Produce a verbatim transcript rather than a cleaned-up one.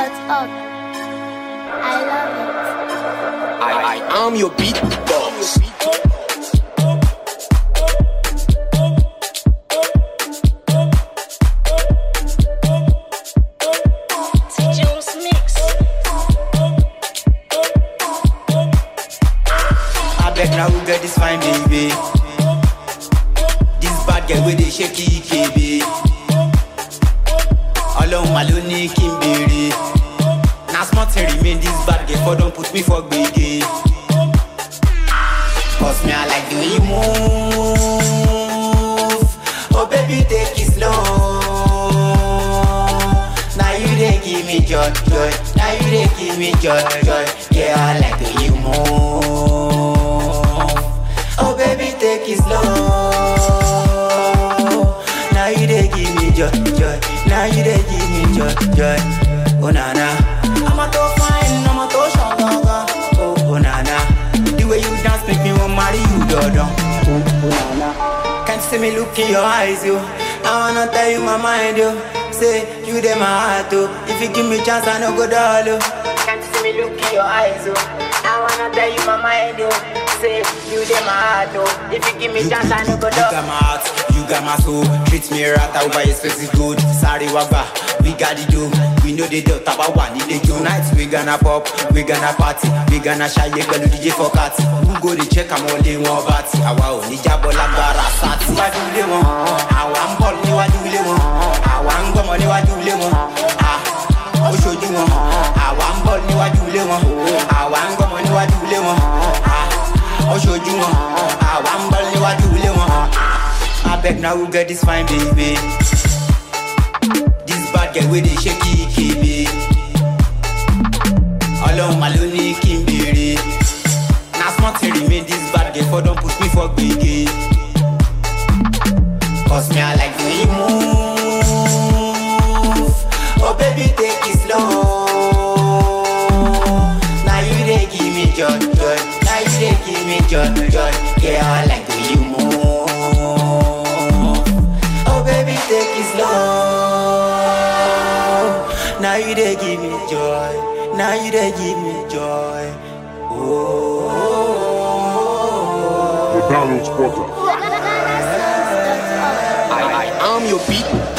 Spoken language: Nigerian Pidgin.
What's up? I love it. I, I am your beat boss. I beg now who get this fine baby. This bad girl with the shaky baby. Alone my lonely Kim Berry. Now smart to remain this bad girl for don't put me for biggie. Cause me I like the way you move. Oh baby take it slow. Now you dey give me joy, joy. Now you dey give me joy, joy. Yeah I like the way you move. Oh baby take it slow. Now you dey give me joy, joy. Now you dey give me joy, joy. Oh na na, I'm a to fine, I'm a to shagaga. Oh oh na na, the way you dance make me want marry you, dodon. Oh oh na na, can't you see me look in your eyes, yo? I wanna tell you my mind, yo. Say you dey my heart, oh. If you give me chance, I no go dull, oh. Can't you see me look in your eyes, oh? I wanna tell you my mind, yo. Say you dey my heart, oh. If you give me chance, I no go dull. You got my heart, you got my soul. Treat me right over expensive good. Sorry wagba, we got it do. We know they do taba one in the tonight. We gonna pop, we gonna party, we gonna shy pẹ̀lú D J for party. Who go to check I'm only one party. Àwa ò ní jábọ́ lágbára sátì. Níwájú ilé wọn, àwa ń bọ̀ níwájú ilé wọn. Àwa ń gbọ́mọ níwájú ilé wọn. Ah, ó ṣojú wọn. Àwa ń bọ̀ níwájú ilé wọn. Àwa ń gbọ́mọ níwájú ilé wọn. Ah, ó ṣojú wọn. Àwa ń bọ̀ níwájú ilé wọn. I beg now who get this fine baby. This bad girl with the shaky baby. Alone my lonely Kim Berry. Now smart to remain this bad girl for don't put me for biggie. Cause me I like the way you move. Oh baby take it slow. Now you dey give me joy, joy. Now you dey give me joy, joy. Yeah I like the way you move. Oh baby take it slow. Now you dey give me joy. Now you dey give me joy. Oh. The Balance Quarter. I, I am your beat